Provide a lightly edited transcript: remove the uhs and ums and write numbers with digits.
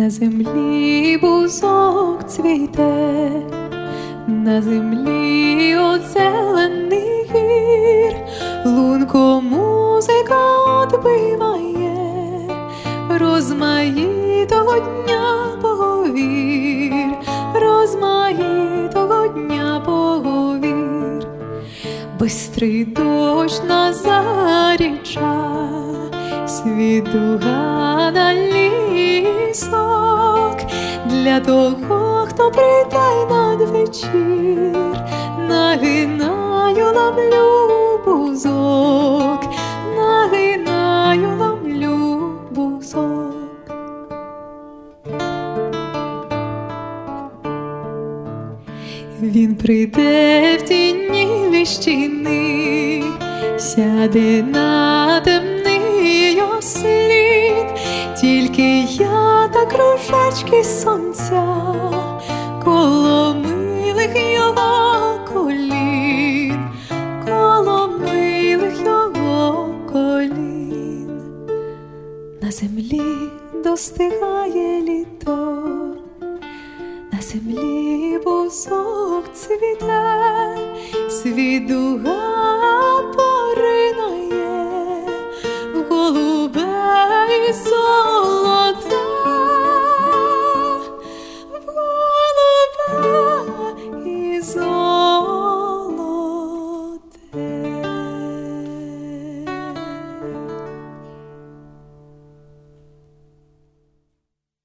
На землі бузок цвіте, на землі от зелений гір, лунко музика отбиває, розмаїтого дня поговір, розмаїтого дня поговір. Бистрий дощ на заріча, світ дуга на лісок, для того, хто прийде надвечір, нагинаю, ламлю бузок, нагинаю, ламлю бузок. Він прийде в тіні ліщини, сяде на темний ослід, тільки я та кружечки сонця коло милих його колін, коло милих його колін. На землі достигає літо, на землі бузок цвіте, світ дуга